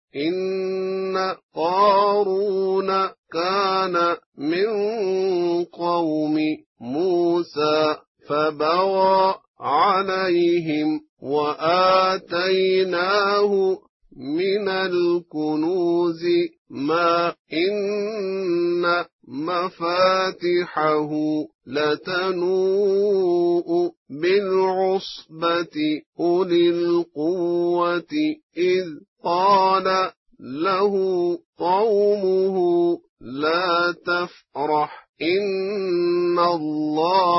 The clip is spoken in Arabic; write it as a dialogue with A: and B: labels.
A: إن قارون كان من قوم موسى فبغى عليهم وآتيناه من الكنوز ما إن مفاتحه لتنوء بالعصبة أولي القوة إذ قال له قومه لا تفرح إن الله